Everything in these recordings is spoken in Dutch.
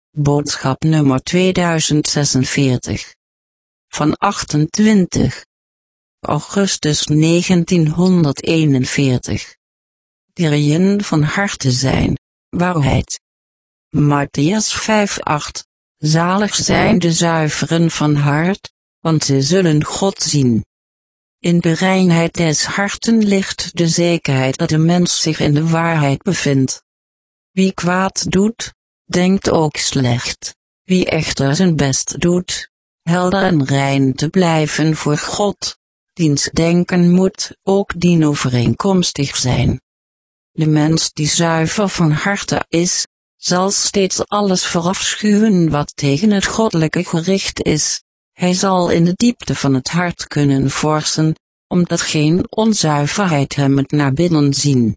Boodschap nummer 2046. Van 28 augustus 1941. Die reën van harte zijn, waarheid. Mattheüs 5:8. Zalig zijn de zuiveren van hart, want ze zullen God zien. In de reinheid des harten ligt de zekerheid dat de mens zich in de waarheid bevindt. Wie kwaad doet, denkt ook slecht. Wie echter zijn best doet, helder en rein te blijven voor God, diens denken moet ook dienovereenkomstig zijn. De mens die zuiver van harte is, zal steeds alles verafschuwen wat tegen het goddelijke gericht is. Hij zal in de diepte van het hart kunnen vorsen, omdat geen onzuiverheid hem het naar binnen zien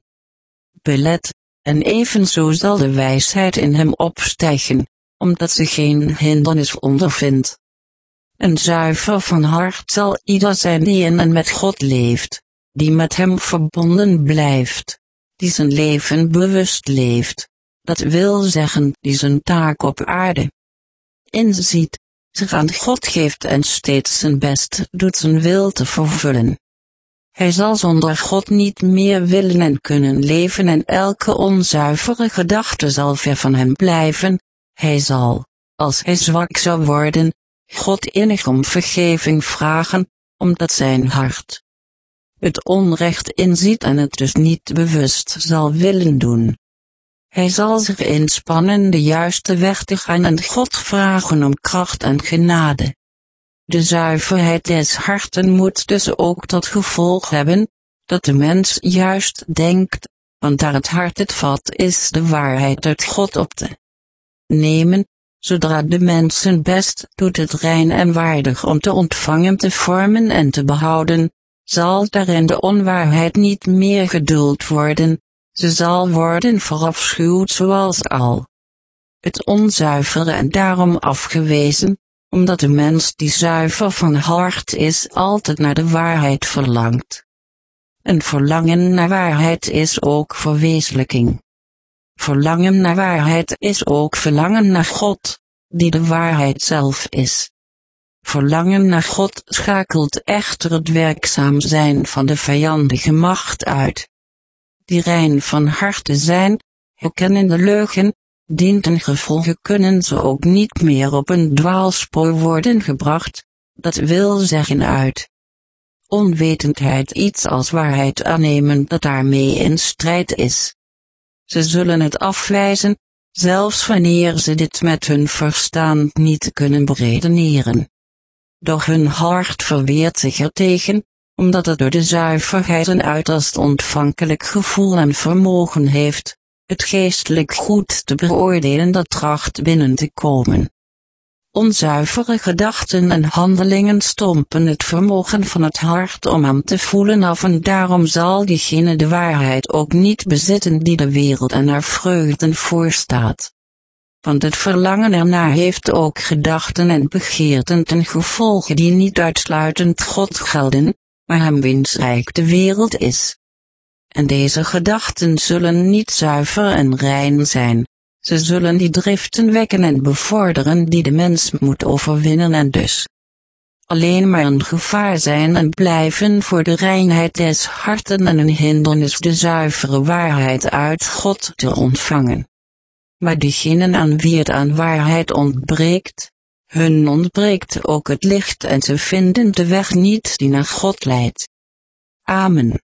belet, en evenzo zal de wijsheid in hem opstijgen, omdat ze geen hindernis ondervindt. Een zuiver van hart zal ieder zijn die in en met God leeft, die met hem verbonden blijft, die zijn leven bewust leeft, dat wil zeggen die zijn taak op aarde inziet, zich aan God geeft en steeds zijn best doet zijn wil te vervullen. Hij zal zonder God niet meer willen en kunnen leven en elke onzuivere gedachte zal ver van hem blijven. Hij zal, als hij zwak zou worden, God innig om vergeving vragen, omdat zijn hart het onrecht inziet en het dus niet bewust zal willen doen. Hij zal zich inspannen de juiste weg te gaan en God vragen om kracht en genade. De zuiverheid des harten moet dus ook tot gevolg hebben, dat de mens juist denkt, want daar het hart het vat is de waarheid uit God op te nemen, zodra de mens zijn best doet het rein en waardig om te ontvangen te vormen en te behouden, zal daarin de onwaarheid niet meer geduld worden, ze zal worden verafschuwd zoals al het onzuivere en daarom afgewezen, omdat de mens die zuiver van hart is altijd naar de waarheid verlangt. En verlangen naar waarheid is ook verwezenlijking. Verlangen naar waarheid is ook verlangen naar God, die de waarheid zelf is. Verlangen naar God schakelt echter het werkzaam zijn van de vijandige macht uit. Die rein van harte zijn, herkennen de leugen, dientengevolge kunnen ze ook niet meer op een dwaalspoor worden gebracht, dat wil zeggen uit onwetendheid iets als waarheid aannemen dat daarmee in strijd is. Ze zullen het afwijzen, zelfs wanneer ze dit met hun verstand niet kunnen beredeneren. Doch hun hart verweert zich ertegen, omdat het door de zuiverheid een uiterst ontvankelijk gevoel en vermogen heeft, het geestelijk goed te beoordelen dat tracht binnen te komen. Onzuivere gedachten en handelingen stompen het vermogen van het hart om hem te voelen af en daarom zal diegene de waarheid ook niet bezitten die de wereld en haar vreugden voorstaat. Want het verlangen ernaar heeft ook gedachten en begeerten ten gevolge die niet uitsluitend God gelden, maar hem wiens rijk de wereld is. En deze gedachten zullen niet zuiver en rein zijn, ze zullen die driften wekken en bevorderen die de mens moet overwinnen en dus alleen maar een gevaar zijn en blijven voor de reinheid des harten en een hindernis de zuivere waarheid uit God te ontvangen. Maar diegenen aan wie het aan waarheid ontbreekt, hun ontbreekt ook het licht en ze vinden de weg niet die naar God leidt. Amen.